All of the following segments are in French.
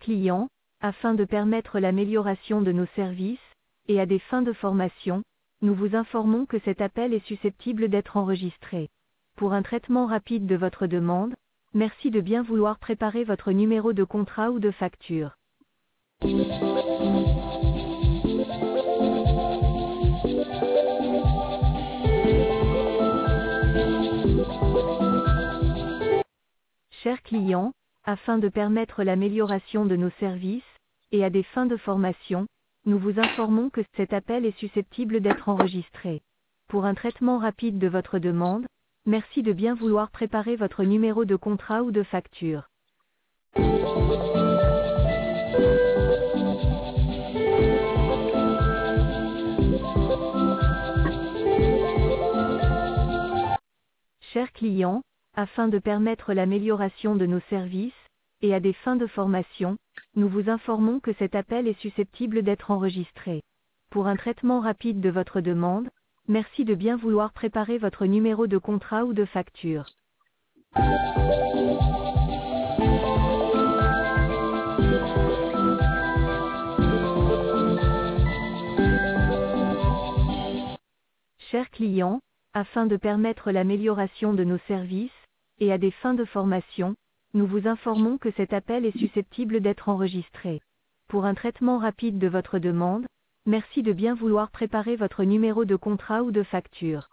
client, afin de permettre l'amélioration de nos services, et à des fins de formation, nous vous informons que cet appel est susceptible d'être enregistré. Pour un traitement rapide de votre demande, merci de bien vouloir préparer votre numéro de contrat ou de facture. Chers clients, afin de permettre l'amélioration de nos services, et à des fins de formation, nous vous informons que cet appel est susceptible d'être enregistré. Pour un traitement rapide de votre demande, merci de bien vouloir préparer votre numéro de contrat ou de facture. Chers clients, afin de permettre l'amélioration de nos services, et à des fins de formation, nous vous informons que cet appel est susceptible d'être enregistré. Pour un traitement rapide de votre demande, merci de bien vouloir préparer votre numéro de contrat ou de facture. Chers clients, afin de permettre l'amélioration de nos services, et à des fins de formation, nous vous informons que cet appel est susceptible d'être enregistré. Pour un traitement rapide de votre demande, merci de bien vouloir préparer votre numéro de contrat ou de facture.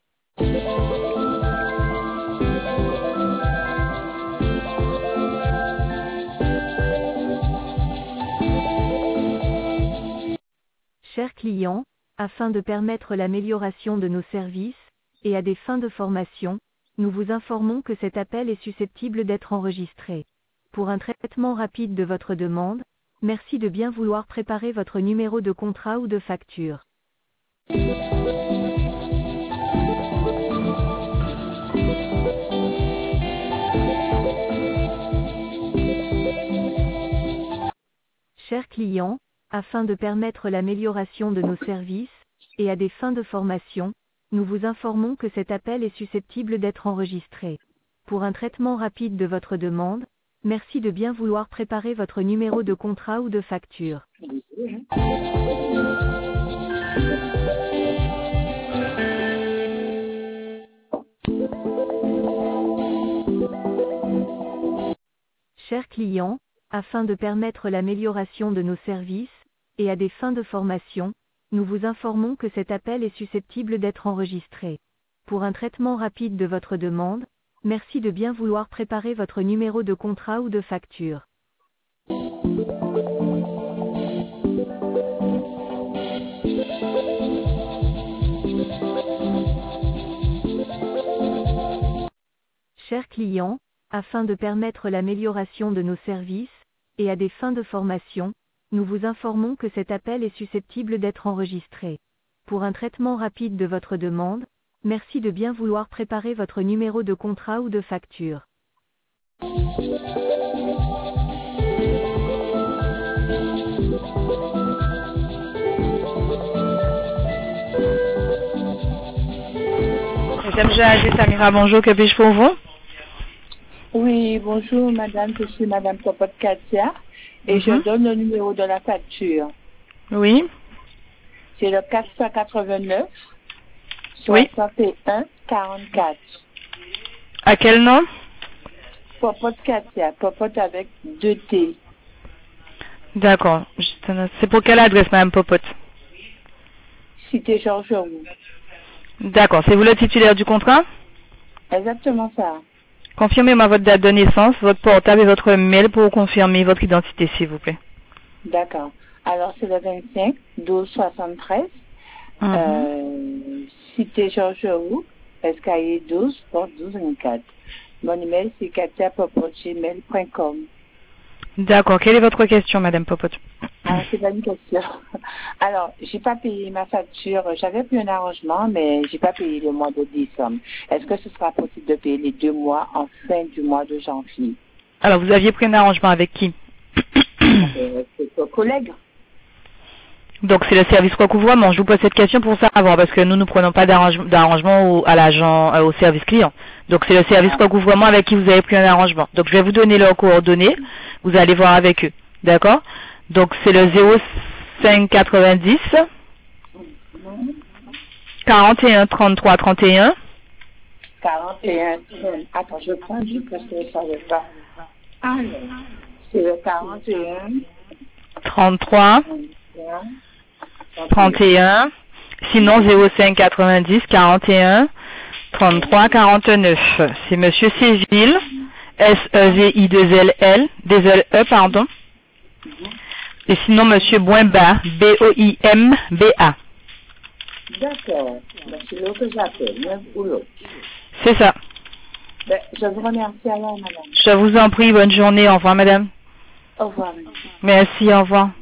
Chers clients, afin de permettre l'amélioration de nos services, et à des fins de formation, nous vous informons que cet appel est susceptible d'être enregistré. Pour un traitement rapide de votre demande, merci de bien vouloir préparer votre numéro de contrat ou de facture. Chers clients, afin de permettre l'amélioration de nos services, et à des fins de formation, nous vous informons que cet appel est susceptible d'être enregistré. Pour un traitement rapide de votre demande, merci de bien vouloir préparer votre numéro de contrat ou de facture. Chers clients, afin de permettre l'amélioration de nos services, et à des fins de formation, nous vous informons que cet appel est susceptible d'être enregistré. Pour un traitement rapide de votre demande, merci de bien vouloir préparer votre numéro de contrat ou de facture. Chers clients, afin de permettre l'amélioration de nos services, et à des fins de formation, nous vous informons que cet appel est susceptible d'être enregistré. Pour un traitement rapide de votre demande, merci de bien vouloir préparer votre numéro de contrat ou de facture. Madame Jahazé Samira, bonjour, que puis-je pour vous? Oui, bonjour madame, je suis madame Popote Katia et je donne le numéro de la facture. Oui. C'est le 489 Oui. 61 44. À quel nom? Popote Katia, Popote avec 2 T. D'accord. C'est pour quelle adresse, madame Popote? Cité Georges Roux. D'accord. C'est vous le titulaire du contrat? Exactement ça. Confirmez-moi votre date de naissance, votre portable et votre mail pour confirmer votre identité, s'il vous plaît. D'accord. Alors, c'est le 25 12 73. Cité Georges Roux, escalier 12, porte 12 24. Mon email, c'est katia@gmail.com. D'accord. Quelle est votre question, madame Popote? Ah, c'est pas une question. Alors, j'ai pas payé ma facture. J'avais pris un arrangement, mais j'ai pas payé le mois de décembre. Est-ce que ce sera possible de payer les 2 mois en fin du mois de janvier? Alors, vous aviez pris un arrangement avec qui? C'est un collègue. Donc, c'est le service recouvrement. Je vous pose cette question pour savoir, parce que nous ne prenons pas d'arrangement à l'agent, au service client. Donc, c'est le service recouvrement avec qui vous avez pris un arrangement. Donc, je vais vous donner leurs coordonnées. Vous allez voir avec eux. D'accord? Donc c'est le 0590 41 33 31. 41. Attends, je prends du parce que je ne savais pas. Alors, c'est le 41. 33 31. Sinon 0590 41 33 49. C'est Monsieur Séville, SEVI2LL, E, pardon. Et sinon Monsieur Boimba, BOIMBA. D'accord. C'est l'autre que j'appelle, même ou l'autre. C'est ça. Ben, je vous remercie alors, madame. Je vous en prie, bonne journée, au revoir madame. Au revoir. Merci, au revoir.